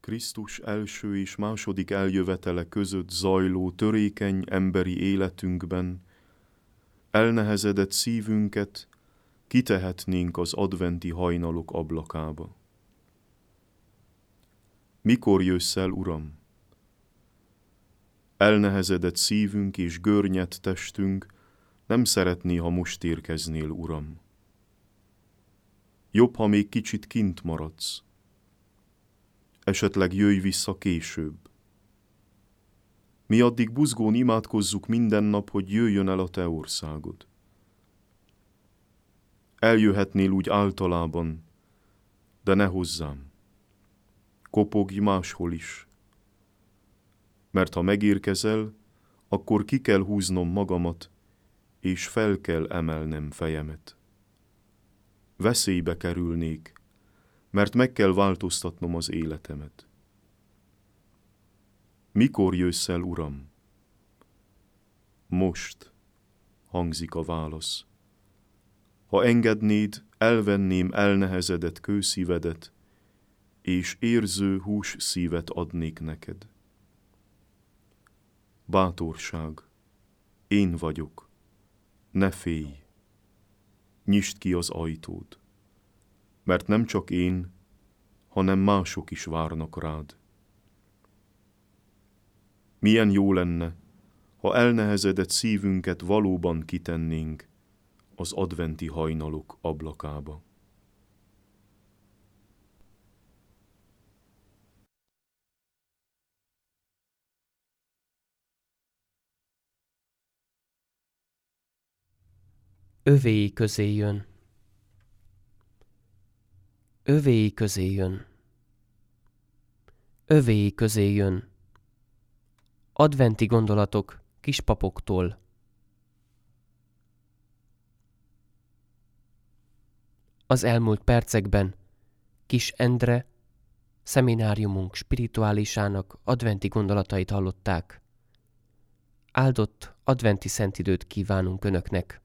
Krisztus első és második eljövetele között zajló törékeny emberi életünkben elnehezedett szívünket kitehetnénk az adventi hajnalok ablakába. Mikor jössz el, Uram? Elnehezedett szívünk és görnyedt testünk nem szeretné, ha most érkeznél, Uram. Jobb, ha még kicsit kint maradsz. Esetleg jöjj vissza később. Mi addig buzgón imádkozzuk minden nap, hogy jöjjön el a te országod. Eljöhetnél úgy általában, de ne hozzám. Kopogj máshol is. Mert ha megérkezel, akkor ki kell húznom magamat, és fel kell emelnem fejemet. Veszélybe kerülnék, mert meg kell változtatnom az életemet. Mikor jössz el, Uram? Most, hangzik a válasz. Ha engednéd, elvenném elnehezedett kőszívedet, és érző hús szívet adnék neked. Bátorság, én vagyok, ne félj, nyisd ki az ajtót, mert nem csak én, hanem mások is várnak rád. Milyen jó lenne, ha elnehezedett szívünket valóban kitennénk az adventi hajnalok ablakába. Övéi közé jön. Övéi közé jön. Övéi közé jön. Adventi gondolatok kispapoktól. Az elmúlt percekben Kis Endre, szemináriumunk spirituálisának adventi gondolatait hallották. Áldott adventi szentidőt kívánunk Önöknek!